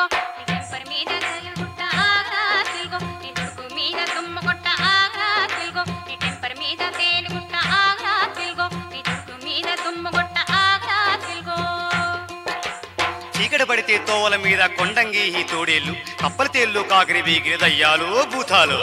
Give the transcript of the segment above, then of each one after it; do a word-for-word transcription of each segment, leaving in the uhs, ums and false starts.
temper మీద తలుగుట్ట ఆగ్రా తిల్గో నీ తుడుకు మీద తుమ్మ కొట్ట ఆగ్రా తిల్గో నీ టెంపర్ మీద తేలుగుట్ట ఆగ్రా తిల్గో నీ తుడుకు మీద తుమ్మ కొట్ట ఆగ్రా తిల్గో చీకటి పడితే తోవల మీద కొండంగి ఈ తోడేళ్ళు కప్పల తేళ్ళు కాకిరి వీగిరి దయ్యాలు భూతాలు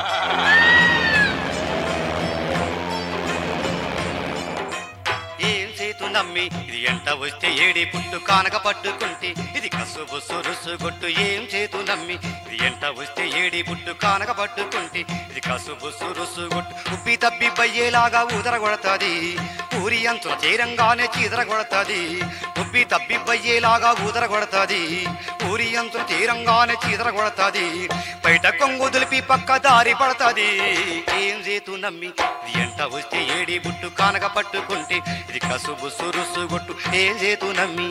నమ్మి ఇది ఎంట వస్తే ఏడి పుట్టు కానక పట్టుకుంటే ఇది కసు బుస్సు రుసు కొట్టు ఏం చేతు నమ్మి ఇది ఎంట వస్తే ఏడి పుట్టు కానక పట్టుకుంటే ఇది కసు బుస్సు రుసు కొట్టు ఉబ్బి తబ్బి బయ్యేలాగా ఊదర కొడతాది ఊరి అంచుల చేరంగానే చీదర కొడతాది ఉబ్బి తబ్బి బయ్యేలాగా ఊదర కొడతాది ఊరి అంచుల చేరంగానే చీదర కొడతాది బయట కొంగు దులిపి పక్క దారి పడతాది ఏం చేతు నమ్మి ఇది ఎంట వస్తే ఏడి పుట్టు కానక పట్టుకుంటే ఇది కసు బుస్సు రుసు కొట్టు ఏం చేతు నమ్మి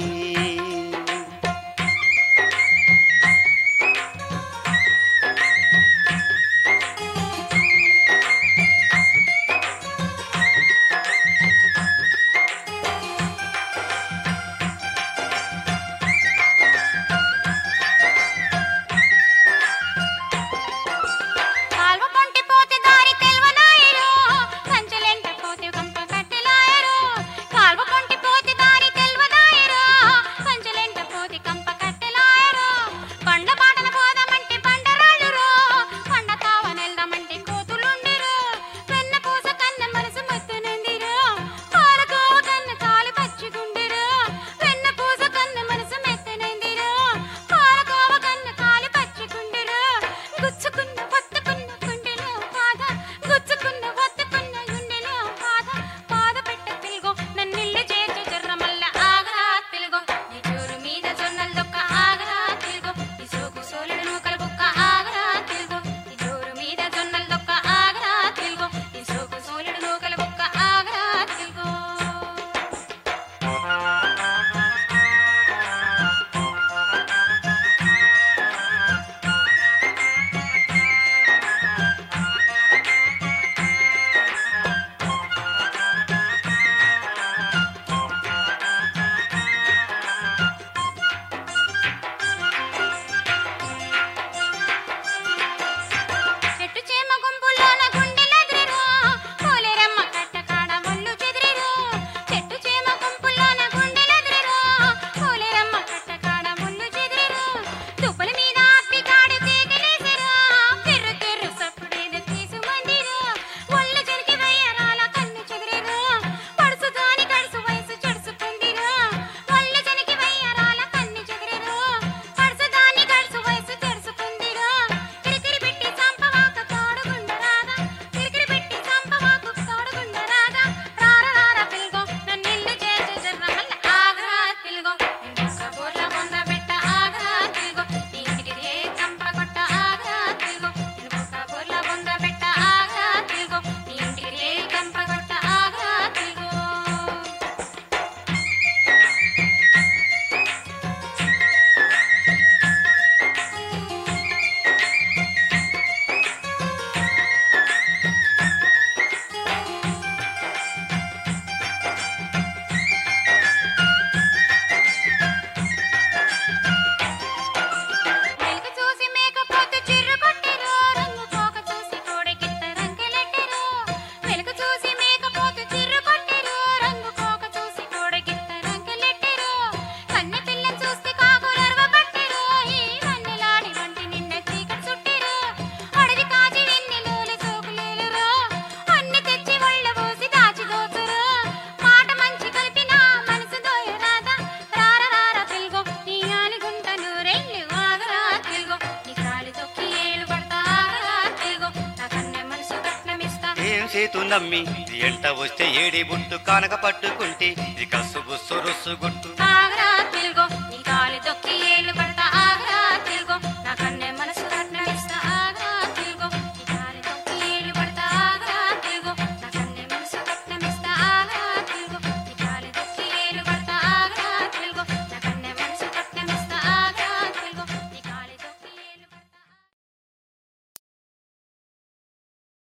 చేతు నమ్మి ఇది ఎంట వస్తే ఏడి బుట్టు కానక పట్టుకుంటే ఇది కసు బుస్సు రుస్సు గుట్టు